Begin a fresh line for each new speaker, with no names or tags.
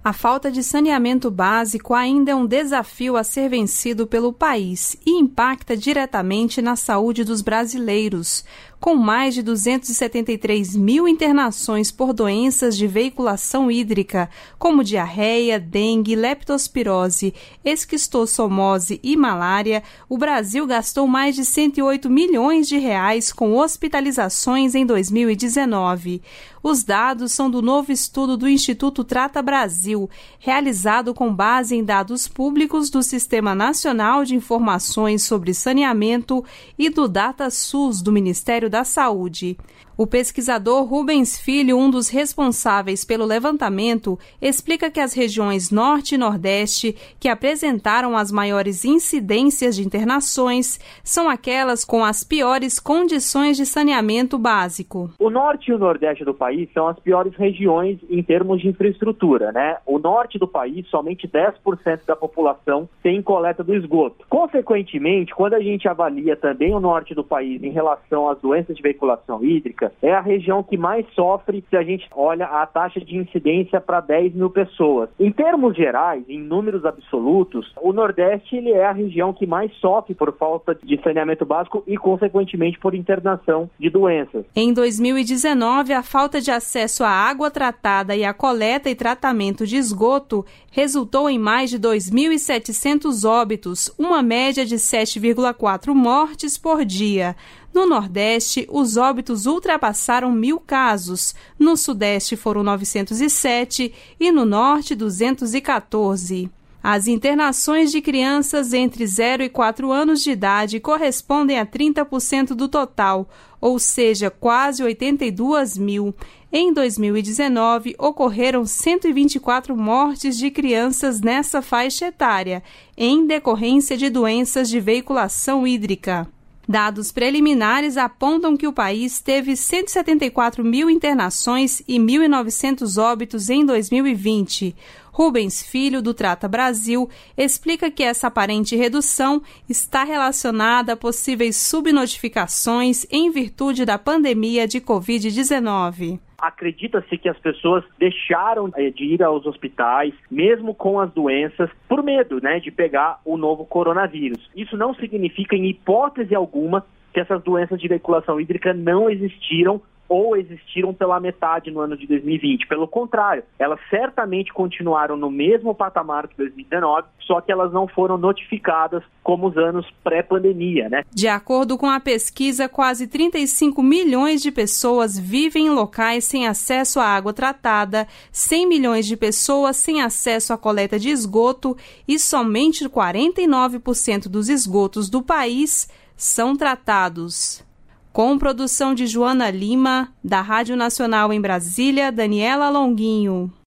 A falta de saneamento básico ainda é um desafio a ser vencido pelo país e impacta diretamente na saúde dos brasileiros. Com mais de 273 mil internações por doenças de veiculação hídrica, como diarreia, dengue, leptospirose, esquistossomose e malária, o Brasil gastou mais de 108 milhões de reais com hospitalizações em 2019. Os dados são do novo estudo do Instituto Trata Brasil, realizado com base em dados públicos do Sistema Nacional de Informações sobre Saneamento e do DataSUS do Ministério da Saúde. O pesquisador Rubens Filho, um dos responsáveis pelo levantamento, explica que as regiões Norte e Nordeste, que apresentaram as maiores incidências de internações, são aquelas com as piores condições de saneamento básico.
O Norte e o Nordeste do país são as piores regiões em termos de infraestrutura, né? O Norte do país, somente 10% da população tem coleta do esgoto. Consequentemente, quando a gente avalia também o Norte do país em relação às doenças de veiculação hídrica, é a região que mais sofre se a gente olha a taxa de incidência para 10 mil pessoas. Em termos gerais, em números absolutos, o Nordeste ele é a região que mais sofre por falta de saneamento básico e, consequentemente, por internação de doenças.
Em 2019, a falta de acesso à água tratada e à coleta e tratamento de esgoto resultou em mais de 2.700 óbitos, uma média de 7,4 mortes por dia. No Nordeste, os óbitos ultrapassaram 1.000 casos, no Sudeste foram 907 e no Norte 214. As internações de crianças entre 0 e 4 anos de idade correspondem a 30% do total, ou seja, quase 82 mil. Em 2019, ocorreram 124 mortes de crianças nessa faixa etária, em decorrência de doenças de veiculação hídrica. Dados preliminares apontam que o país teve 174 mil internações e 1.900 óbitos em 2020. Rubens Filho, do Trata Brasil, explica que essa aparente redução está relacionada a possíveis subnotificações em virtude da pandemia de Covid-19.
Acredita-se que as pessoas deixaram de ir aos hospitais, mesmo com as doenças, por medo, de pegar o novo coronavírus. Isso não significa, em hipótese alguma, que essas doenças de veiculação hídrica não existiram ou existiram pela metade no ano de 2020. Pelo contrário, elas certamente continuaram no mesmo patamar que 2019, só que elas não foram notificadas como os anos pré-pandemia,
De acordo com a pesquisa, quase 35 milhões de pessoas vivem em locais sem acesso à água tratada, 100 milhões de pessoas sem acesso à coleta de esgoto e somente 49% dos esgotos do país são tratados. Com produção de Joana Lima, da Rádio Nacional em Brasília, Daniela Longuinho.